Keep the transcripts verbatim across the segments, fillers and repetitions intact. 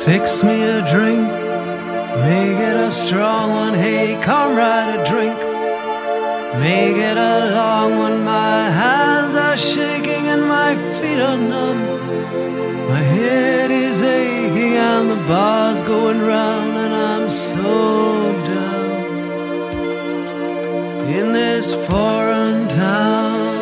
Fix me a drink, make it a strong one. Hey, comrade, a drink, make it a long one. My hands are shaking and my feet are numb. My head is aching and the bar's going round, and I'm so down in this foreign town.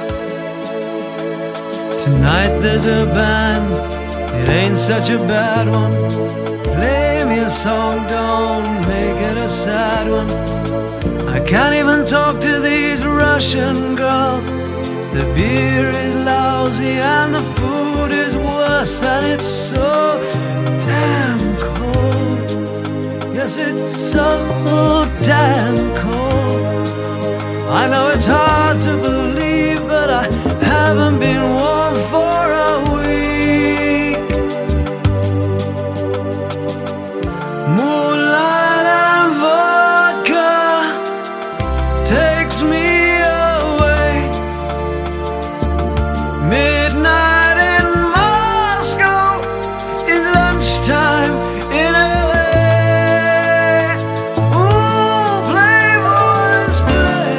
Tonight there's a band, it ain't such a bad one. Play me a song, don't make it a sad one. I can't even talk to these Russian girls. The beer is lousy and the food is worse, and it's so damn cold. Yes, it's so damn cold. I know it's hard to believe, but I haven't been warm for a week. Moonlight and vodka takes me away. Midnight in Moscow is lunchtime in L A. Ooh, playboys play.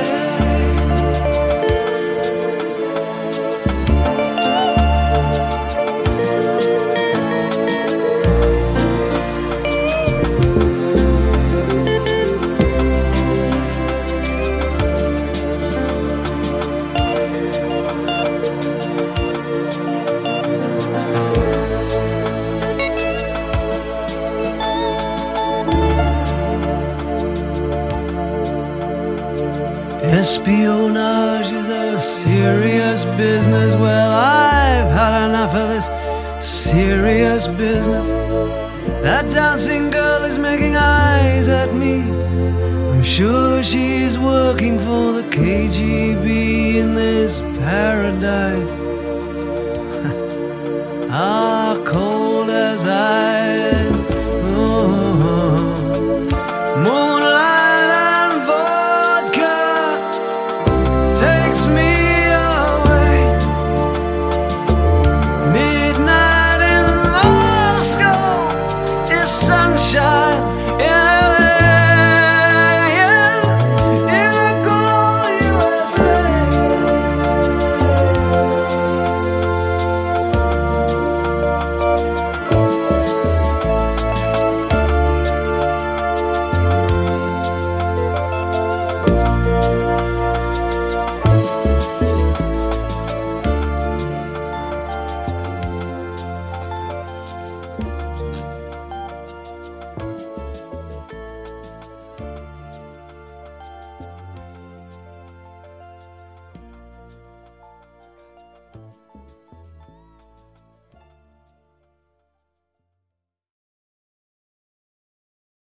Espionage is a serious business. Well, I've had enough of this serious business. That dancing girl is making eyes at me. I'm sure she's working for the K G B in this paradise.